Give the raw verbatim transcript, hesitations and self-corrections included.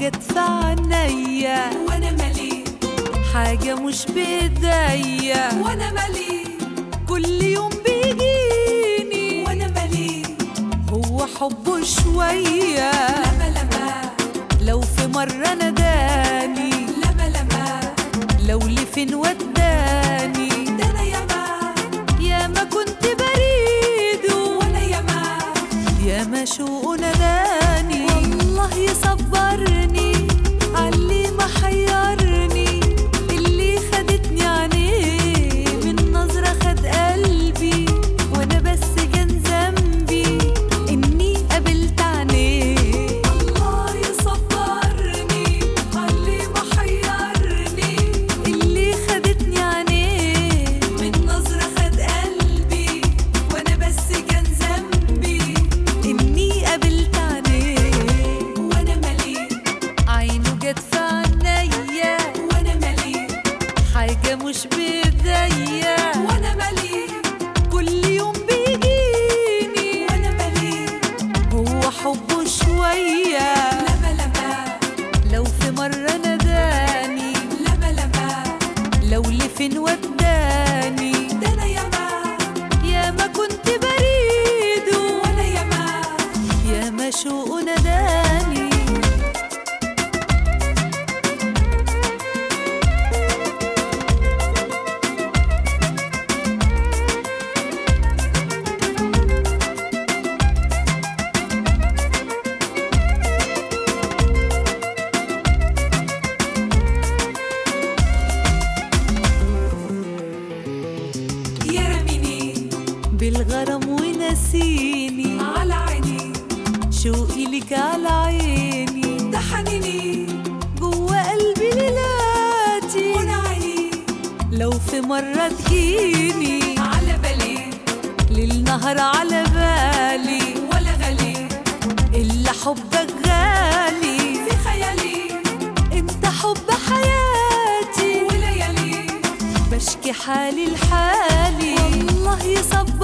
جت في عينيا وانا مالي حاجة مش بإيديا، وانا مالي كل يوم بيجيني وانا مالي هو حبه شوية. لما لما لو في مرة ناداني، لما لما لو لفين وداني، ده انا ياما ياما كنت بريده وانا ياما ياما شوقه ناداني. والله يصبرني عاللي ما حيرني، اللي خدتني عينيه من نظرة خد قلبي، وانا بس كان ذنبي اني قابلت عينيه. الله يصبرني عاللي ما حيرني، اللي خدتني عينيه من نظرة خد قلبي، وانا بس كان ذنبي اني قابلت عينيه. وانا مالي عينه جت في عينيا وانا مالي حاجة مش بإيديا، وانا مالي كل يوم بيجيني وانا مالي هو حبه شوية. لما لما لو في مرة ناداني، لما لما لو لفين وداني، ده انا ياما ياما كنت بريده وانا ياما ياما شوقه ناداني. يرميني بالغرام ونسيني، على عيني شوقي لك على عيني، ده حنيني جوا قلبي ليلاتي. وانا عيني لو في مرة تجيني على بالي ليل نهار على بالي، ولا غالي إلا حبك غالي. في خيالي انت حب حياتي، وليالي بشكي حالي لحالي. والله يصبر